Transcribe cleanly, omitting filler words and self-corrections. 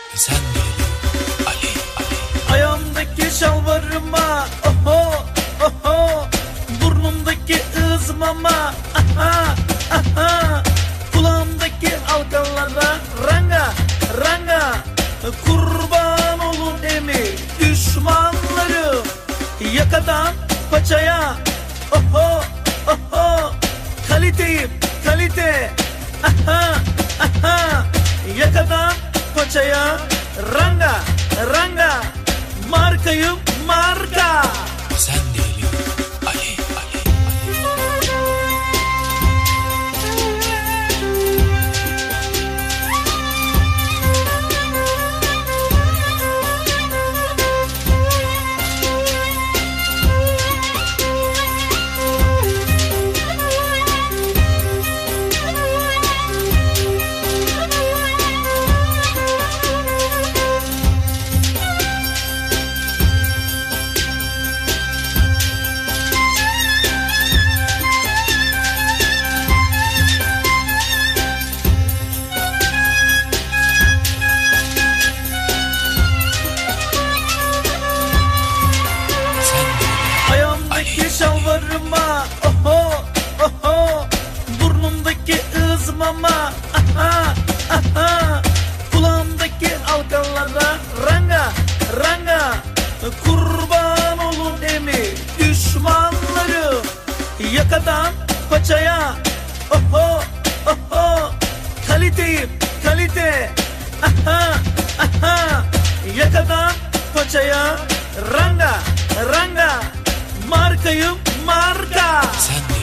Sen deli Ali, Ali. Ayağımdaki şalvarıma oho oho, burnumdaki ızmama aha aha, kulağımdaki halkalara ranga ranga, kurban olun emi düşmanları, yakadan paçaya oho oho, kaliteyim kalite aha aha, yakadan paçaya ranga ranga, markayım marka. Sen deli Ali, Ali. Ayağımdaki şalvarıma oho oho, burnumdaki ızmama aha aha, kulağımdaki halkalara ranga ranga, kurban olun emi düşmanları, yakadan paçaya oho oho, kaliteyim kalite aha aha, yakadan paçaya ranga ranga, markayım marka. Sen